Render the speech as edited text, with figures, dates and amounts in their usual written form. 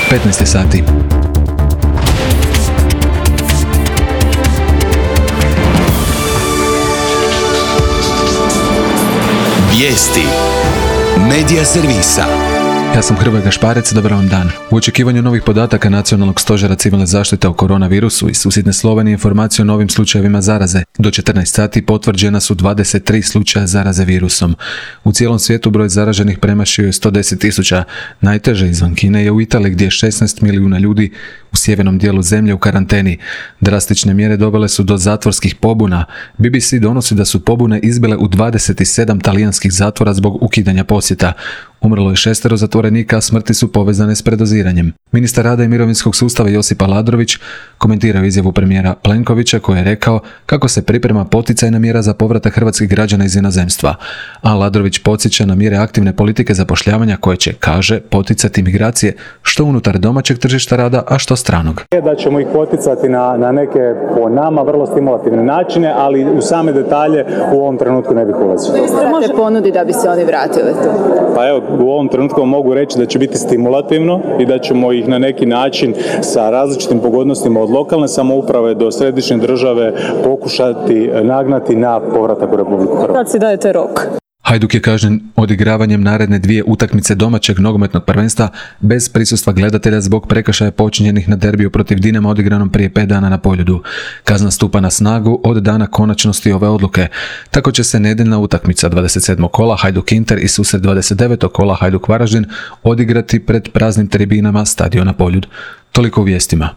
15 sati. Vijesti Medija servisa. Ja sam Hrvoje Gašparec, dobar vam dan. U očekivanju novih podataka Nacionalnog stožera civilne zaštite o koronavirusu iz susjedne Slovenije informacije o novim slučajevima zaraze. Do 14 sati potvrđena su 23 slučaja zaraze virusom. U cijelom svijetu broj zaraženih premašio je 110.000. Najteže izvan Kine je u Italiji gdje je 16 milijuna ljudi u sjevernom dijelu zemlje u karanteni. Drastične mjere dovele su do zatvorskih pobuna. BBC donosi da su pobune izbile u 27 talijanskih zatvora zbog ukidanja posjeta. Umrlo je 6 zatvorenika, a smrti su povezane s predoziranjem. Ministar rada i mirovinskog sustava Josip Aladrović komentirao izjavu premijera Plenkovića koji je rekao kako se priprema poticajna mjera za povratak hrvatskih građana iz inozemstva. Aladrović podsjeća na mjere aktivne politike zapošljavanja koje će, kaže, poticati migracije što unutar domaćeg tržišta rada, a što stranog. Da ćemo ih poticati na neke po nama vrlo stimulativne načine, ali u same detalje u ovom trenutku ne bih ulazio. Možete ponudi da bi se oni vratili tu? Pa evo, u ovom trenutku mogu reći da će biti stimulativno i da ćemo ih na neki način sa različitim pogodnostima od lokalne samouprave do središnje države pokušati nagnati na povratak u Republiku Hrvatsku. Kad si dajete rok? Hajduk je kažnjen odigravanjem naredne 2 utakmice domaćeg nogometnog prvenstva bez prisustva gledatelja zbog prekršaja počinjenih na derbiju protiv Dinama odigranom prije 5 dana na Poljudu. Kazna stupa na snagu od dana konačnosti ove odluke. Tako će se nedjeljna utakmica 27. kola Hajduk Inter i susret 29. kola Hajduk Varaždin odigrati pred praznim tribinama stadiona Poljud. Toliko u vijestima.